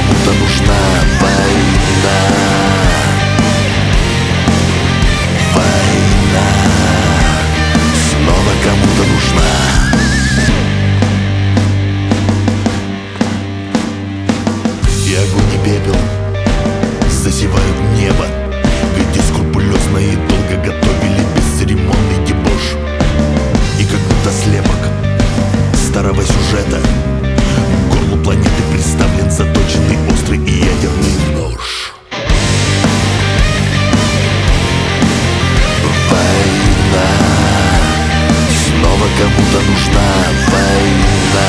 кому-то нужна война. Война снова кому-то нужна. И огонь и пепел засевают небо, где скрупулезно и долго готовили бесцеремонный дебош. И как будто слепок старого сюжета к горлу планеты приставлен заточенный острый и ядерный нож. Война снова кому-то нужна. Война.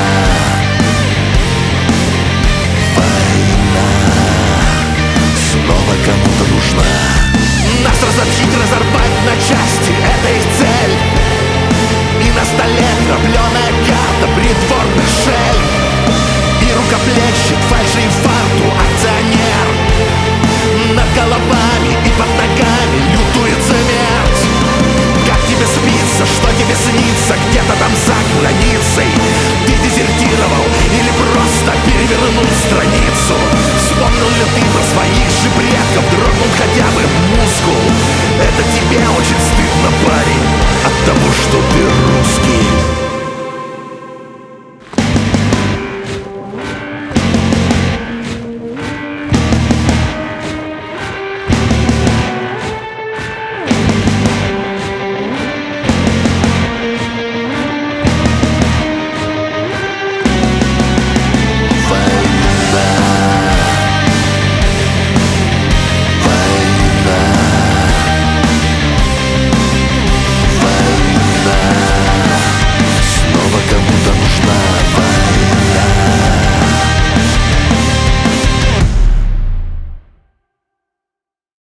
Война снова кому-то нужна. Нас разобщить, разорвать на части — это их цель. И на столе крапленая карта придворных шель. И рукоплещет фальши-инфаркту акционер. Над головами и под ногами лютует смерть. Как тебе спится, что тебе снится где-то там за границей? Ты дезертировал или просто перевернул страницу? Вспомнил ли ты про своих же предков? Дрогнул хотя бы мускул? Это тебе очень стыдно, парень, от того, что ты русский.